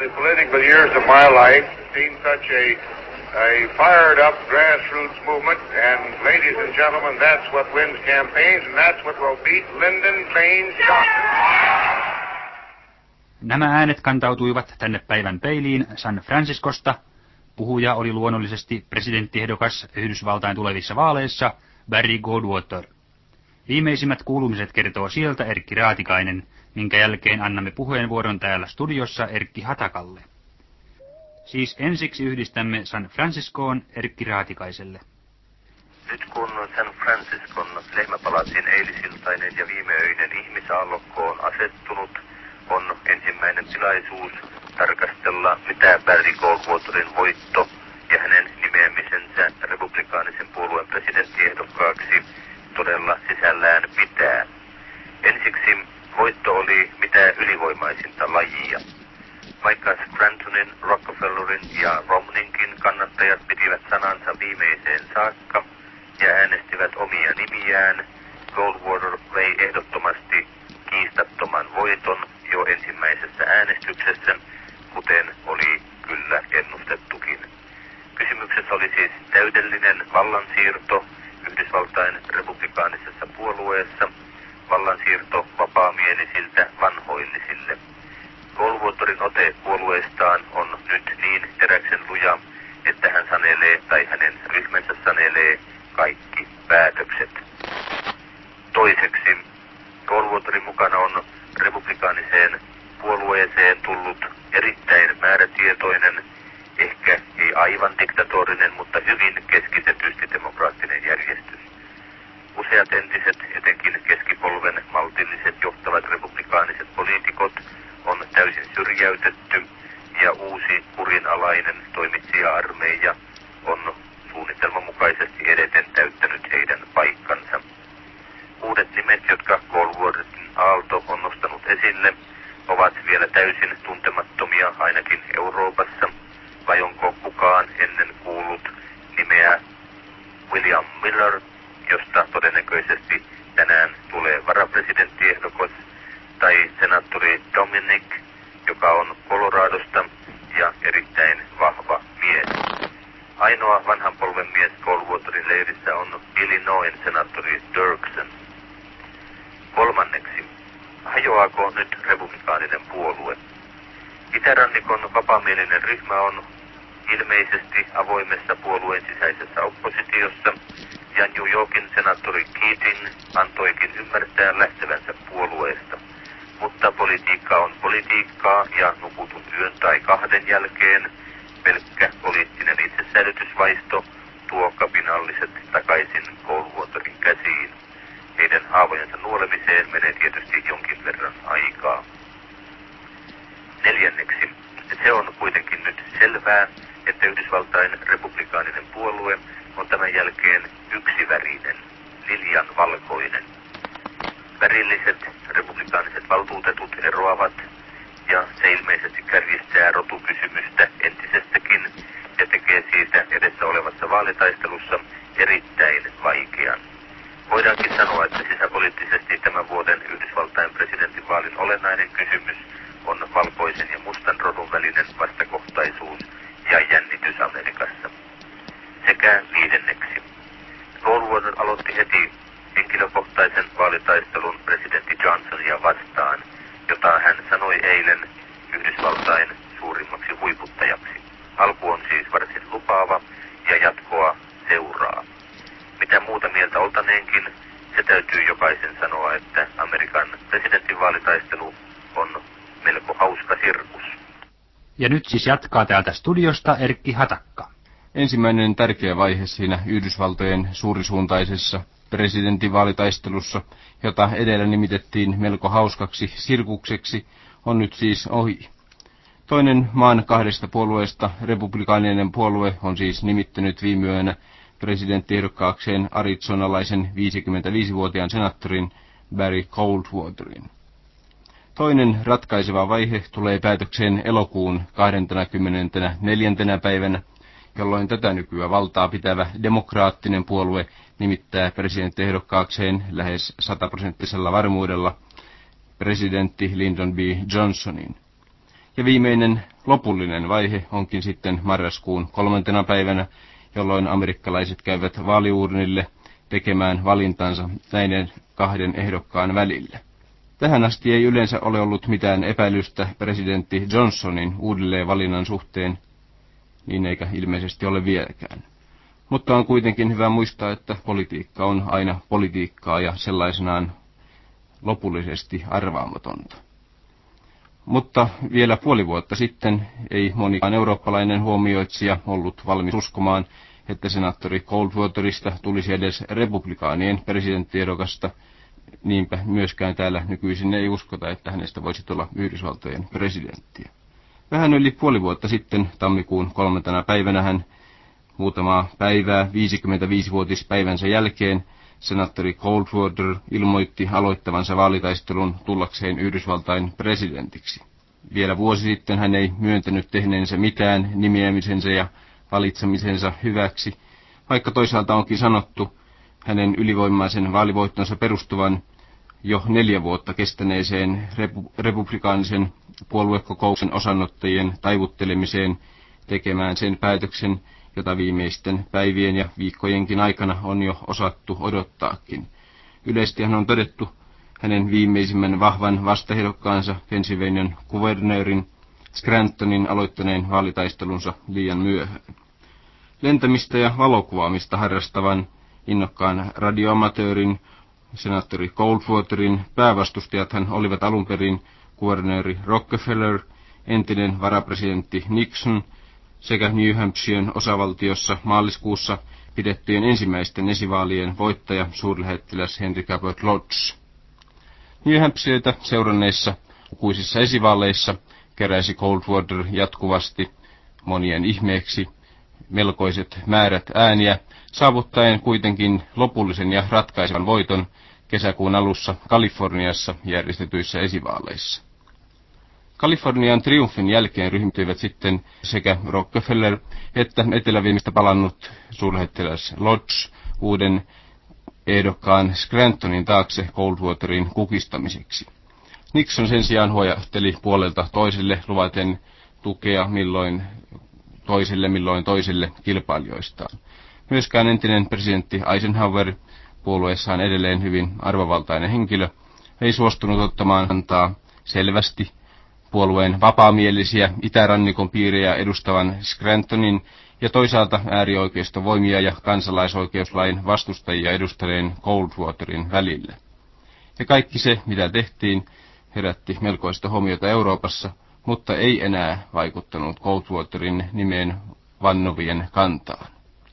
the political years of my life seen such a fired up grassroots movement, and ladies and gentlemen, that's what wins campaigns, and that's what will beat Lyndon Baines Johnson. Nämä äänet kantautuivat tänne päivän peiliin San Franciscosta. Puhuja oli luonnollisesti presidenttiehdokas Yhdysvaltain tulevissa vaaleissa Barry Goldwater. Viimeisimmät kuulumiset kertoo sieltä Erkki Raatikainen, minkä jälkeen annamme puheenvuoron täällä studiossa Erkki Hatakalle. Siis ensiksi yhdistämme San Franciscoon Erkki Raatikaiselle. Nyt kun San Franciscon lehmäpalatsin eilisiltainen ja viimeöinen ihmisaallokko on asettunut, on ensimmäinen tilaisuus tarkastella, mitä Barry Goldwaterin voitto ja hänen nimeämisensä republikaanisen puolueen presidenttiehdokkaaksi todella sisällään pitää. Ensiksi voitto oli mitä ylivoimaisinta lajia. Vaikka Scrantonin, Rockefellerin ja Romneynkin kannattajat pitivät sanansa viimeiseen saakka ja äänestivät omia nimiään, Goldwater vei ehdottomasti kiistattoman voiton jo ensimmäisessä äänestyksessä, kuten oli kyllä ennustettukin. Kysymyksessä oli siis täydellinen vallansiirto Yhdysvaltain republikaanisessa puolueessa, vallansiirto vapaamielisiltä vanhoillisille. Goldwaterin ote puolueestaan on nyt niin teräksen luja, että hän sanelee tai hänen ryhmänsä sanelee kaikki päätökset. Toiseksi, Goldwaterin mukana on republikaaniseen puolueeseen tullut erittäin määrätietoinen, ehkä ei aivan diktatorinen, mutta hyvin keskitetysti demokraattinen järjestys. Useat entiset, etenkin keskipolven maltilliset johtavat republikaaniset poliitikot on täysin syrjäytetty ja uusi kurinalainen toimitsija-armeija on suunnitelman mukaisesti edeten täyttänyt heidän paikkansa. Uudet nimet, jotka Goldwaterin aalto on nostanut esille, ovat vielä täysin tuntemattomia ainakin Euroopassa, vai onko kukaan ennen kuullut nimeä William Miller, josta todennäköisesti tänään tulee varapresidenttiehdokas, tai senaattori Dominic, joka on Coloradosta ja erittäin vahva mies. Ainoa vanhan polven mies Goldwaterin leirissä on Illinoisin senaattori Dirksen. Kolmanneksi, hajoaako nyt republikaaninen puolue? Itärannikon vapaamielinen ryhmä on ilmeisesti avoimessa puolueen sisäisessä oppositiossa, ja New Yorkin senaattori Keating antoikin ymmärtää lähtevänsä puolueesta. Mutta politiikka on politiikkaa, ja nukutun yön tai kahden jälkeen pelkkä poliittinen itsesäilytysvaisto tuo kapinalliset takaisin Goldwaterin käsiin. Heidän haavojensa nuolemiseen menee tietysti jonkin verran aikaa. Neljänneksi, se on kuitenkin nyt selvää, että Yhdysvaltain republikaaninen puolue on tämän jälkeen yksivärinen, liljan valkoinen. Värilliset republikaaniset valtuutetut eroavat, ja se ilmeisesti kärjistää rotukysymystä entisestäkin ja tekee siitä edessä olevassa vaalitaistelussa erittäin vaikean. Voidaankin sanoa, että sisäpoliittisesti tämän vuoden Yhdysvaltain presidentinvaalin olennainen kysymys on valkoisen ja mustan rodun välinen vastakohtaisuus ja jännitys Amerikassa. Sekä viidenneksi. Goldwater aloitti heti henkilökohtaisen vaalitaistelun presidentti Johnsonia vastaan, jota hän sanoi eilen Yhdysvaltain suurimmaksi huiputtajaksi. Alku on siis varsin lupaava ja jatkoa seuraa. Mitä muuta mieltä oltaneenkin, se täytyy jokaisen sanoa, että Amerikan presidentinvaalitaistelu on melko hauska sirkus. Ja nyt siis jatkaa täältä studiosta Erkki Hatakka. Ensimmäinen tärkeä vaihe siinä Yhdysvaltojen suurisuuntaisessa presidentinvaalitaistelussa, jota edellä nimitettiin melko hauskaksi sirkukseksi, on nyt siis ohi. Toinen maan kahdesta puolueesta, republikaaninen puolue, on siis nimittänyt viime yönä presidenttiehdokkaakseen arizonalaisen 55-vuotiaan senaattorin Barry Goldwaterin. Toinen ratkaiseva vaihe tulee päätökseen elokuun 24. päivänä, jolloin tätä nykyä valtaa pitävä demokraattinen puolue nimittää presidenttiehdokkaakseen lähes 100% varmuudella presidentti Lyndon B. Johnsonin. Ja viimeinen lopullinen vaihe onkin sitten marraskuun 3. päivänä, jolloin amerikkalaiset käyvät vaaliuurnille tekemään valintansa näiden kahden ehdokkaan välillä. Tähän asti ei yleensä ole ollut mitään epäilystä presidentti Johnsonin uudelleen valinnan suhteen, niin eikä ilmeisesti ole vieläkään. Mutta on kuitenkin hyvä muistaa, että politiikka on aina politiikkaa ja sellaisenaan lopullisesti arvaamatonta. Mutta vielä puoli vuotta sitten ei monikaan eurooppalainen huomioitsija ollut valmis uskomaan, että senaattori Goldwaterista tulisi edes republikaanien presidenttiehdokasta. Niinpä myöskään täällä nykyisin ei uskota, että hänestä voisi tulla Yhdysvaltojen presidenttiä. Vähän yli puoli vuotta sitten, tammikuun 3. päivänä hän muutamaa päivää 55-vuotispäivänsä jälkeen, senaattori Goldwater ilmoitti aloittavansa vaalitaistelun tullakseen Yhdysvaltain presidentiksi. Vielä vuosi sitten hän ei myöntänyt tehneensä mitään nimeämisensä ja valitsemisensa hyväksi, vaikka toisaalta onkin sanottu hänen ylivoimaisen vaalivoittonsa perustuvan jo 4 vuotta kestäneeseen republikaanisen puoluekokouksen osanottajien taivuttelemiseen tekemään sen päätöksen, jota viimeisten päivien ja viikkojenkin aikana on jo osattu odottaakin. Yleisesti hän on todettu hänen viimeisimmän vahvan vastaehdokkaansa Pennsylvanian kuvernöörin Scrantonin aloittaneen vaalitaistelunsa liian myöhään. Lentämistä ja valokuvaamista harrastavan innokkaan radioamatöörin senaattori Goldwaterin päävastustajathan olivat alun perin kuvernööri Rockefeller, entinen varapresidentti Nixon sekä New Hampshiren osavaltiossa maaliskuussa pidettyjen ensimmäisten esivaalien voittaja suurlähettiläs Henry Cabot Lodge. New Hampshireta seuranneissa lukuisissa esivaaleissa keräsi Goldwater jatkuvasti monien ihmeeksi melkoiset määrät ääniä, saavuttaen kuitenkin lopullisen ja ratkaisevan voiton kesäkuun alussa Kaliforniassa järjestetyissä esivaaleissa. Kalifornian triumfin jälkeen ryhmittyivät sitten sekä Rockefeller että Eteläviimistä palannut suurlähettiläs Lodge uuden ehdokkaan Scrantonin taakse Goldwaterin kukistamiseksi. Nixon sen sijaan huojahteli puolelta toiselle luvaten tukea milloin toiselle kilpailijoistaan. Myöskään entinen presidentti Eisenhower, puolueessaan edelleen hyvin arvovaltainen henkilö, ei suostunut ottamaan kantaa selvästi puolueen vapaamielisiä itärannikon piirejä edustavan Scrantonin ja toisaalta äärioikeistovoimia ja kansalaisoikeuslain vastustajia edustaneen Goldwaterin välillä. Ja kaikki se, mitä tehtiin, herätti melkoista huomiota Euroopassa, mutta ei enää vaikuttanut Goldwaterin nimeen vannovien kantaan.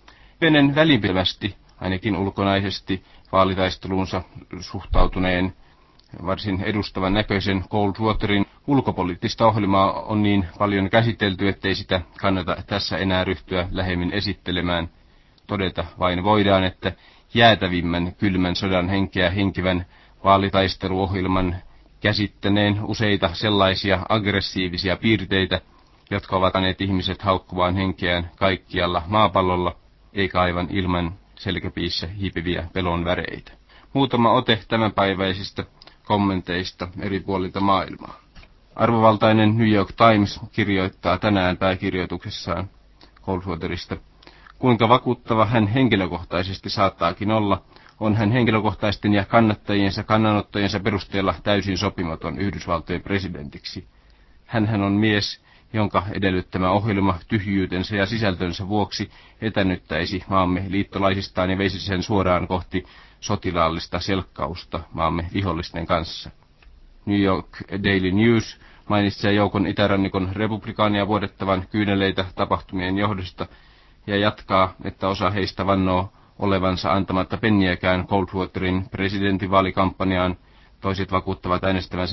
Ennen välinpitävästi, ainakin ulkonaisesti, vaalitaisteluunsa suhtautuneen varsin edustavan näköisen Goldwaterin ulkopoliittista ohjelmaa on niin paljon käsitelty, ettei sitä kannata tässä enää ryhtyä lähemmin esittelemään. Todeta vain voidaan, että jäätävimmän kylmän sodan henkeä henkivän vaalitaisteluohjelman käsittäneen useita sellaisia aggressiivisia piirteitä, jotka ovat anneet ihmiset haukkumaan henkeään kaikkialla maapallolla, eikä aivan ilman selkäpiissä hiipiviä pelon väreitä. Muutama ote tämänpäiväisistä kommenteista eri puolilta maailmaa. Arvovaltainen New York Times kirjoittaa tänään pääkirjoituksessaan Goldwaterista: kuinka vakuuttava hän henkilökohtaisesti saattaakin olla, on hän henkilökohtaisten ja kannattajiensa kannanottojensa perusteella täysin sopimaton Yhdysvaltojen presidentiksi. Hänhän on mies, jonka edellyttämä ohjelma tyhjyytensä ja sisältönsä vuoksi etännyttäisi maamme liittolaisistaan ja veisi sen suoraan kohti sotilaallista selkkausta maamme vihollisten kanssa. New York Daily News mainitsee joukon itärannikon republikaania vuodettavan kyyneleitä tapahtumien johdosta ja jatkaa, että osa heistä vannoo olevansa antamatta penniäkään Goldwaterin presidentinvaalikampanjaan, toiset vakuuttavat äänestävänsä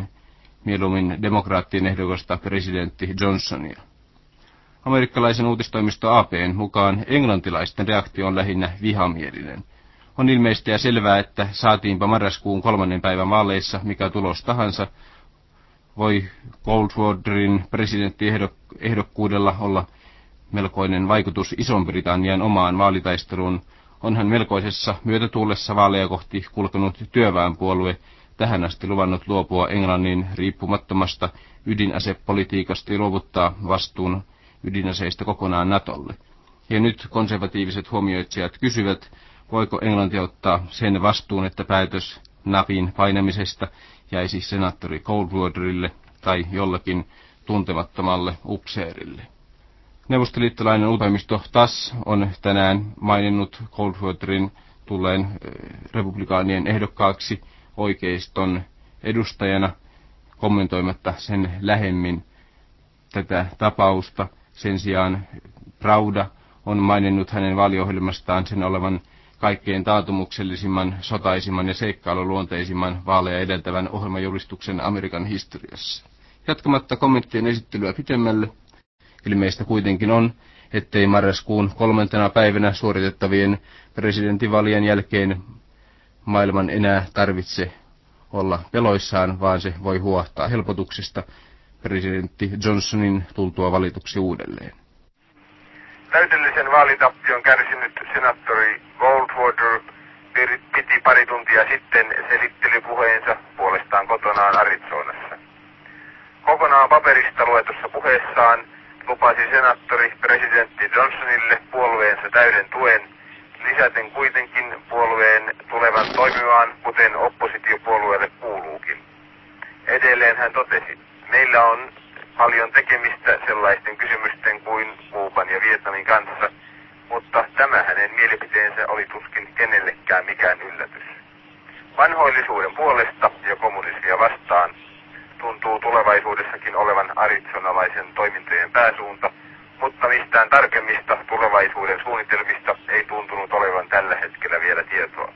mieluummin demokraattien ehdokasta presidentti Johnsonia. Amerikkalaisen uutistoimisto AP:n mukaan englantilaisten reaktio on lähinnä vihamielinen. On ilmeistä ja selvää, että saatiinpa marraskuun 3. päivän vaaleissa mikä tulos tahansa, voi Goldwaterin presidenttiehdokkuudella olla melkoinen vaikutus Ison-Britannian omaan vaalitaisteluun. On hän melkoisessa myötätuulessa vaaleja kohti kulkenut työväenpuolue tähän asti luvannut luopua Englannin riippumattomasta ydinasepolitiikasta ja luovuttaa vastuun ydinaseista kokonaan NATOlle. Ja nyt konservatiiviset huomioitsijat kysyvät, voiko Englanti ottaa sen vastuun, että päätös napin painamisesta jäisi senaattori Goldwaterille tai jollakin tuntemattomalle upseerille. Neuvostoliittolainen uutistoimisto TASS on tänään maininnut Goldwaterin tulleen republikaanien ehdokkaaksi oikeiston edustajana, kommentoimatta sen lähemmin tätä tapausta. Sen sijaan Pravda on maininnut hänen vaaliohjelmastaan sen olevan kaikkein taantumuksellisimman, sotaisimman ja seikkailuluonteisimman vaaleja edeltävän ohjelmajulistuksen Amerikan historiassa. Jatkamatta kommenttien esittelyä pitemmälle, ilmeistä kuitenkin on, ettei marraskuun 3. päivänä suoritettavien presidentinvaalien jälkeen maailman enää tarvitse olla peloissaan, vaan se voi huohtaa helpotuksesta presidentti Johnsonin tultua valituksi uudelleen. Täydellisen vaalitappion kärsinyt senaattori Goldwater piti pari tuntia sitten selittelypuheensa puolestaan kotonaan Arizonassa. Kokonaan paperista luetussa puheessaan lupasi senaattori presidentti Johnsonille puolueensa täyden tuen, lisäten kuitenkin puolueen tulevan toimimaan, kuten oppositiopuolueelle kuuluukin. Edelleen hän totesi, meillä on paljon tekemistä sellaisten kysymysten kuin Kuuban ja Vietnamin kanssa, mutta tämä hänen mielipiteensä oli tuskin kenellekään mikään yllätys. Vanhoillisuuden puolesta ja kommunismia vastaan tuntuu tulevaisuudessakin olevan arizonalaisen toimintojen pääsuunta, mutta mistään tarkemmista tulevaisuuden suunnitelmista ei tuntunut olevan tällä hetkellä vielä tietoa.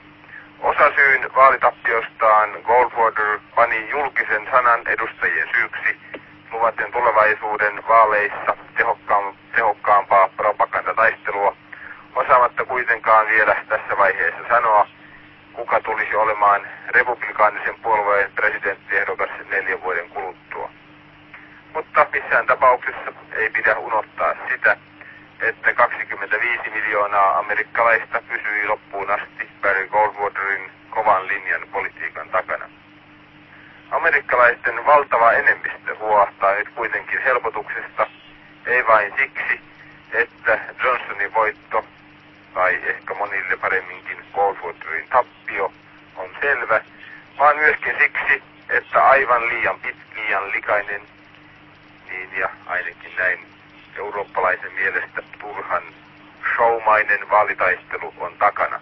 Osasyyn vaalitappiostaan Goldwater pani julkisen sanan edustajien syyksi, luvaten tulevaisuuden vaaleissa tehokkaampaa propagandataistelua, osaamatta kuitenkaan vielä tässä vaiheessa sanoa, kuka tulisi olemaan republikaanisen puolueen presidenttiehdokas 4 vuoden kuluttua. Mutta missään tapauksessa ei pidä unohtaa sitä, että 25 miljoonaa amerikkalaista pysyi loppuun asti Barry Goldwaterin kovan linjan politiikan takana. Amerikkalaisten valtava enemmistö huoahtaa nyt kuitenkin helpotuksesta, ei vain siksi, että Johnsonin voitto, tai ehkä monille paremminkin Goldwaterin tappio, on selvä, vaan myöskin siksi, että aivan liian liian likainen, niin ja ainakin näin eurooppalaisen mielestä turhan showmainen vaalitaistelu on takana.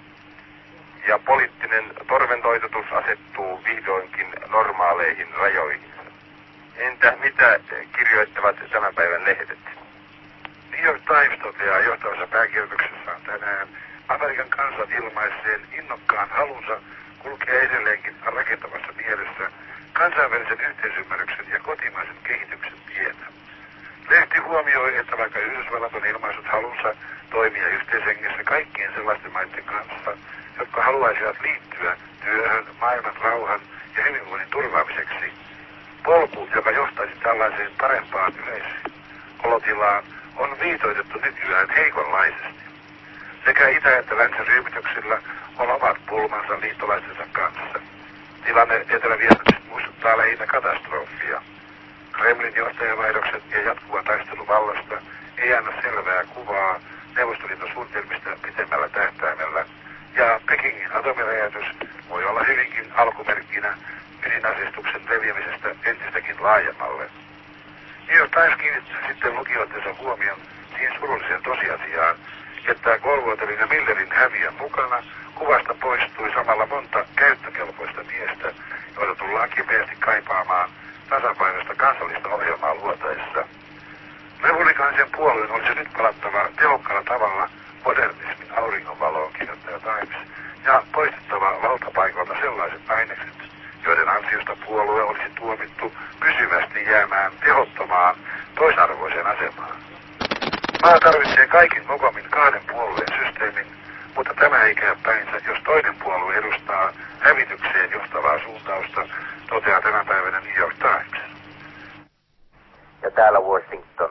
Ja poliittinen torventoitutus asettuu vihdoinkin normaaleihin rajoihin. Entä mitä kirjoittavat tämän päivän lehdet? New York Times toteaa johtavassa pääkirjoituksessaan tänään Amerikan kansat ilmaisseen innokkaan halunsa kulkea edelleenkin rakentavassa mielessä kansainvälisen yhteisymmärryksen ja kotimaisen kehityksen tietä. Lehti huomioi, että vaikka Yhdysvallat on ilmaissut halunsa toimia yhteishengessä kaikkien sellaisten maiden kanssa, jotka haluaisivat liittyä työhön, maailman rauhan ja hyvinvoinnin turvaamiseksi, polku, joka johtaisi tällaiseen parempaan yleisolotilaan, on viitoitettu nykyään heikonlaisesti. Sekä itä- että länsiryhmityksillä on omat pulmansa liittolaistensa kanssa. Tilanne Etelä-Vietnamissa muistuttaa lähinnä katastrofia. Kremlin johtajavaihdokset ja jatkuva taistelu vallasta ei anna selvää kuvaa Neuvostoliiton suunnitelmista pitemmällä tähtäimellä, ja Pekingin atomiräjäytys voi olla hyvinkin alkumerkkinä ydinaseistuksen leviämisestä entistäkin laajemmalle. New York Times kiinnittää sitten lukijoittensa huomion siihen surulliseen tosiasiaan, että Goldwaterin ja Millerin häviön mukana kuvasta poistui samalla monta käyttökelpoista miestä, joita tullaan kipeästi kaipaamaan tasapainoista kansallista ohjelmaa luotaessa. Republikaanisen puolueen olisi nyt palattava tehokkaalla tavalla modernismin auringonvaloon, kirjoittaa Times, ja poistettava valtapaikalta sellaiset ainekset, joiden ansiosta puolue olisi tuomittu pysyvästi jäämään tehottomaan toisarvoiseen asemaan. Maa tarvitsee kaikin mokomin 2 puolueen systeemin, mutta tämä ei käy päinsä, jos toinen puolue edustaa hävitykseen johtavaa suuntausta, toteaa tämän päivänä New York Times. Ja täällä Washington.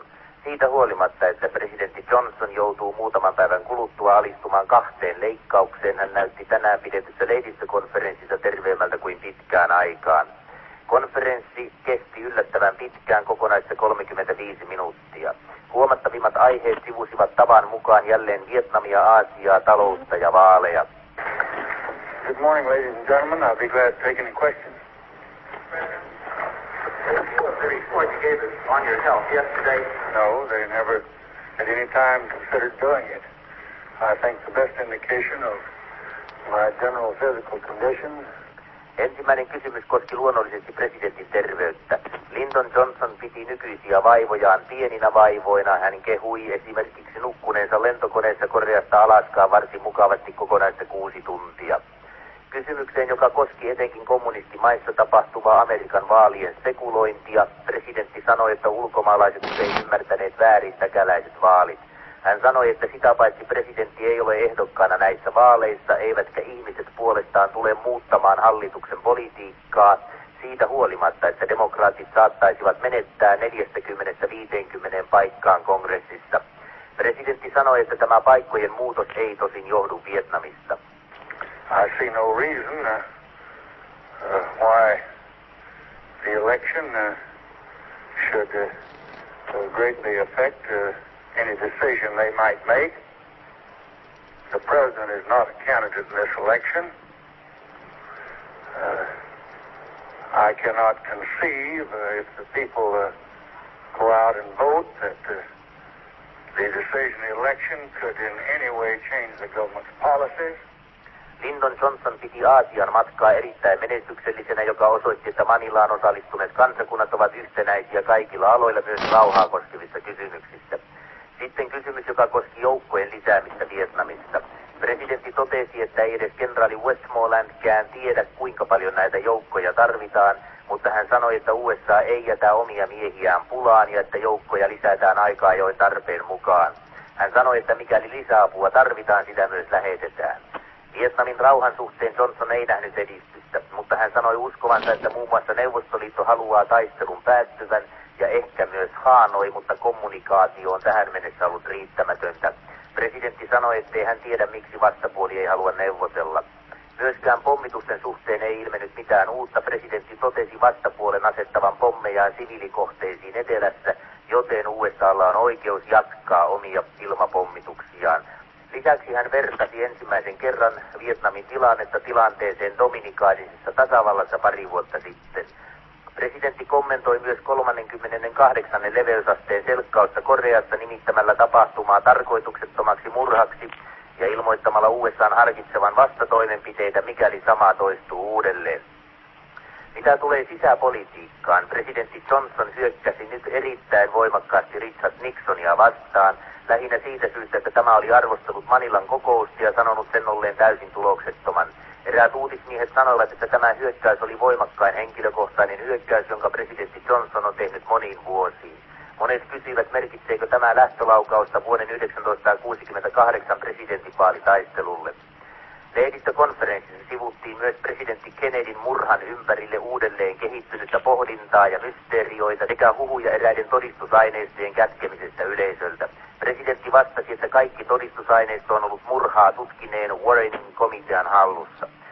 Siitä huolimatta, että presidentti Johnson joutuu muutaman päivän kuluttua alistumaan 2 leikkaukseen, hän näytti tänään pidetyssä lehdistökonferenssissa terveemmältä kuin pitkään aikaan. Konferenssi kesti yllättävän pitkään, kokonaisessa 35 minuuttia. Huomattavimmat aiheet sivusivat tavan mukaan jälleen Vietnamia, Aasiaa, taloutta ja vaaleja. Good morning, ladies and gentlemen. I'll be glad to take any questions. The report you gave us on your health yesterday. No, they never at any time considered doing it. I think the best indication of my general physical condition. Ensimmäinen kysymys koski luonnollisesti presidentin terveyttä. Lyndon Johnson piti nykyisiä vaivojaan pieninä vaivoina. Hän kehui esimerkiksi nukkuneensa lentokoneessa Koreasta Alaskaan varsin mukavasti kokonaista 6 tuntia. Kysymykseen, joka koski etenkin kommunistimaissa tapahtuvaa Amerikan vaalien spekulointia, presidentti sanoi, että ulkomaalaiset usein ymmärtäneet väärin täkäläiset vaalit. Hän sanoi, että sitä paitsi presidentti ei ole ehdokkaana näissä vaaleissa, eivätkä ihmiset puolestaan tule muuttamaan hallituksen politiikkaa siitä huolimatta, että demokraatit saattaisivat menettää 40-50 paikkaan kongressissa. Presidentti sanoi, että tämä paikkojen muutos ei tosin johdu Vietnamista. I see no reason why the election should greatly affect any decision they might make. The president is not a candidate in this election. I cannot conceive if the people go out and vote that the decision of the election could in any way change the government's policies. Lyndon Johnson piti Aasian matkaa erittäin menestyksellisenä, joka osoitti, että Manilaan osallistuneet kansakunnat ovat yhtenäisiä kaikilla aloilla, myös rauhaa koskevissa kysymyksissä. Sitten kysymys, joka koski joukkojen lisäämistä Vietnamissa. Presidentti totesi, että ei edes kenraali Westmorelandkään tiedä, kuinka paljon näitä joukkoja tarvitaan, mutta hän sanoi, että USA ei jätä omia miehiään pulaan ja että joukkoja lisätään aika ajoin tarpeen mukaan. Hän sanoi, että mikäli lisäapua tarvitaan, sitä myös lähetetään. Vietnamin rauhan suhteen Johnson ei nähnyt edistystä, mutta hän sanoi uskovansa, että muun muassa Neuvostoliitto haluaa taistelun päättyvän ja ehkä myös Hanoi, mutta kommunikaatio on tähän mennessä ollut riittämätöntä. Presidentti sanoi, ettei hän tiedä, miksi vastapuoli ei halua neuvotella. Myöskään pommitusten suhteen ei ilmennyt mitään uutta. Presidentti totesi vastapuolen asettavan pommejaan siviilikohteisiin etelässä, joten USAlla on oikeus jatkaa omia ilmapommituksiaan. Lisäksi hän vertasi ensimmäisen kerran Vietnamin tilannetta tilanteeseen Dominikaanisessa tasavallassa pari vuotta sitten. Presidentti kommentoi myös 38. leveysasteen selkkausta Koreassa nimittämällä tapahtumaa tarkoituksettomaksi murhaksi ja ilmoittamalla USA:n harkitsevan vastatoimenpiteitä, mikäli sama toistuu uudelleen. Mitä tulee sisäpolitiikkaan, presidentti Johnson hyökkäsi nyt erittäin voimakkaasti Richard Nixonia vastaan, lähinnä siitä syystä, että tämä oli arvostellut Manilan kokousta ja sanonut sen olleen täysin tuloksettoman. Eräät uutismiehet sanoivat, että tämä hyökkäys oli voimakkain henkilökohtainen hyökkäys, jonka presidentti Johnson on tehnyt moniin vuosiin. Monet kysyivät, merkitseekö tämä lähtölaukausta vuoden 1968 presidentinvaalitaistelulle. Lehdistökonferenssissa sivuttiin myös presidentti Kennedyn murhan ympärille uudelleen kehittynyttä pohdintaa ja mysteerioita sekä huhuja eräiden todistusaineistojen kätkemisestä yleisöltä. Presidentti vastasi, että kaikki todistusaineisto on ollut murhaa tutkineen Warrenin komitean hallussa.